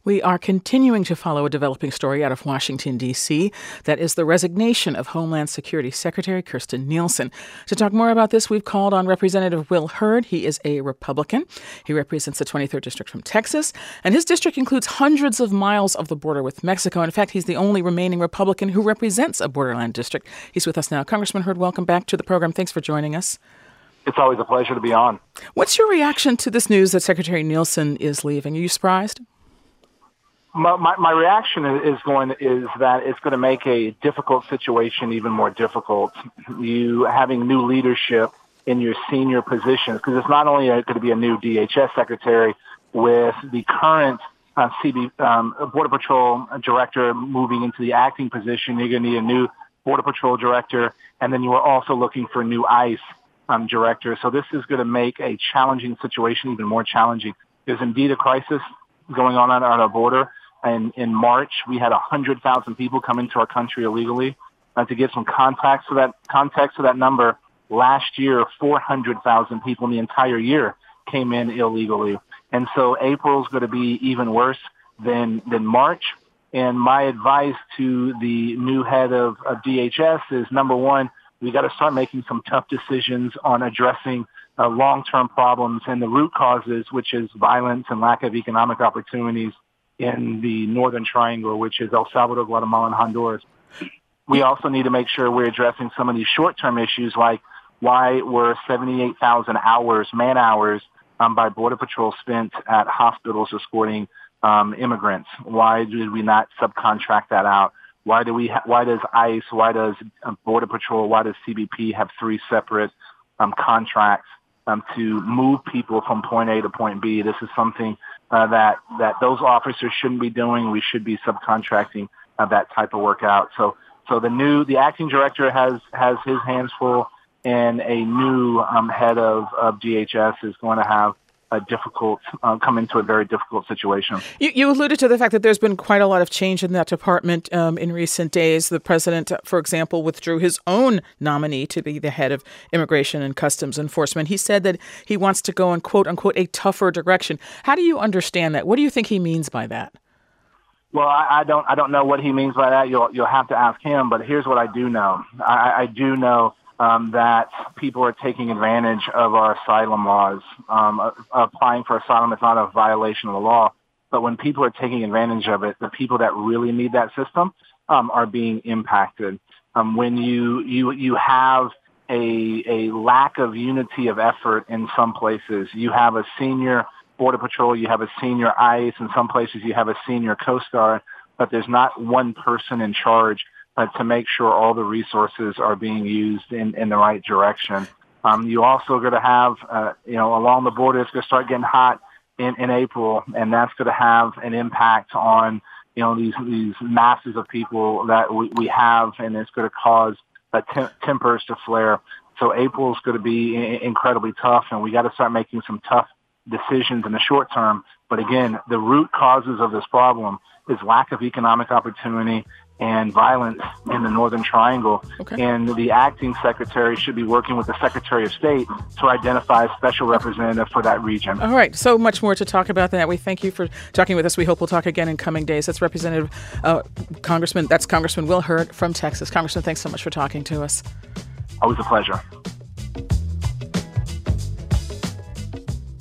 We are continuing to follow a developing story out of Washington, D.C. That is the resignation of Homeland Security Secretary Kirstjen Nielsen. To talk more about this, we've called on Representative Will Hurd. He is a Republican. He represents the 23rd District from Texas, and his district includes hundreds of miles of the border with Mexico. In fact, he's the only remaining Republican who represents a borderland district. He's with us now. Congressman Hurd, welcome back to the program. Thanks for joining us. It's always a pleasure to be on. What's your reaction to this news that Secretary Nielsen is leaving? Are you surprised? My reaction is that it's going to make a difficult situation even more difficult. You having new leadership in your senior positions, because it's not only going to be a new DHS secretary with the current Border Patrol director moving into the acting position. You're going to need a new Border Patrol director, and then you are also looking for a new ICE director. So this is going to make a challenging situation even more challenging. There's indeed a crisis going on our border. And in March, we had 100,000 people come into our country illegally. To get some context to that number, last year, 400,000 people in the entire year came in illegally. And so April is going to be even worse than March. And my advice to the new head of DHS is, number one, we got to start making some tough decisions on addressing long-term problems and the root causes, which is violence and lack of economic opportunities in the Northern Triangle, which is El Salvador, Guatemala, and Honduras. We also need to make sure we're addressing some of these short-term issues, like why were 78,000 man-hours by Border Patrol spent at hospitals escorting immigrants? Why did we not subcontract that out? Why does ICE, why does Border Patrol, why does CBP have three separate contracts to move people from point A to point B? This is something that those officers shouldn't be doing. We should be subcontracting that type of work out. So the acting director has his hands full, and a new head of DHS is going to have come into a very difficult situation. You alluded to the fact that there's been quite a lot of change in that department in recent days. The president, for example, withdrew his own nominee to be the head of Immigration and Customs Enforcement. He said that he wants to go in, quote unquote, a tougher direction. How do you understand that? What do you think he means by that? Well, I don't know what he means by that. You'll have to ask him. But here's what I do know. I do know that people are taking advantage of our asylum laws. Applying for asylum is not a violation of the law, but when people are taking advantage of it, the people that really need that system are being impacted. When you have a lack of unity of effort in some places, you have a senior Border Patrol, you have a senior ICE, in some places you have a senior Coast Guard, but there's not one person in charge to make sure all the resources are being used in the right direction. You also going to have, along the border, it's going to start getting hot in April, and that's going to have an impact on, these masses of people that we have, and it's going to cause tempers to flare. So April is going to be incredibly tough, and we got to start making some tough decisions in the short term. But again, the root causes of this problem is lack of economic opportunity and violence in the Northern Triangle. Okay. And the acting secretary should be working with the Secretary of State to identify a special representative for that region. All right. So much more to talk about that. We thank you for talking with us. We hope we'll talk again in coming days. That's Congressman Will Hurd from Texas. Congressman, thanks so much for talking to us. Always a pleasure.